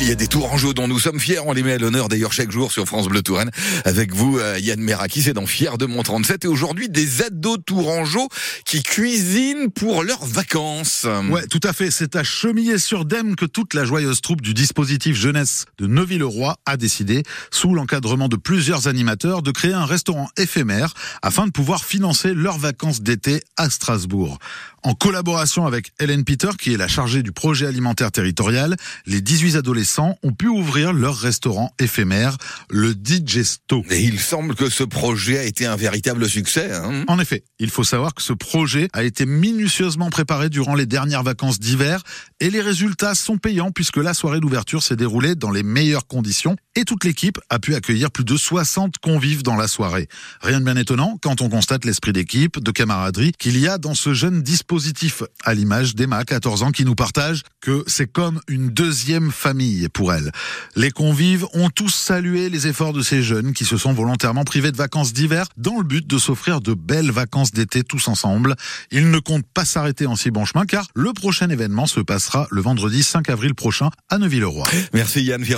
il y a des Tourangeaux dont nous sommes fiers. On les met à l'honneur d'ailleurs chaque jour sur France Bleu Touraine. Avec vous, Yann Meraki, c'est dans Fier de Mont 37. Et aujourd'hui, des ados Tourangeaux qui cuisinent pour leurs vacances. Ouais, tout à fait. C'est à Chemillé-sur-Dème que toute la joyeuse troupe du dispositif jeunesse de Neuville-le-Roi a décidé, sous l'encadrement de plusieurs animateurs, de créer un restaurant éphémère afin de pouvoir financer leurs vacances d'été à Strasbourg. En collaboration avec Hélène Peter, qui est la chargée du projet alimentaire territorial, les 18 adolescents ont pu ouvrir leur restaurant éphémère, le Digesto. Et il semble que ce projet a été un véritable succès. En effet, il faut savoir que ce projet a été minutieusement préparé durant les dernières vacances d'hiver et les résultats sont payants puisque la soirée d'ouverture s'est déroulée dans les meilleures conditions et toute l'équipe a pu accueillir plus de 60 convives dans la soirée. Rien de bien étonnant quand on constate l'esprit d'équipe, de camaraderie qu'il y a dans ce jeune dispositif, à l'image d'Emma, 14 ans, qui nous partage que c'est comme une deuxième famille pour elle. Les convives ont tous salué les efforts de ces jeunes qui se sont volontairement privés de vacances d'hiver dans le but de s'offrir de belles vacances d'été tous ensemble. Ils ne comptent pas s'arrêter en si bon chemin car le prochain événement se passera le vendredi 5 avril prochain à Neuville-le-Roi. Merci Yann.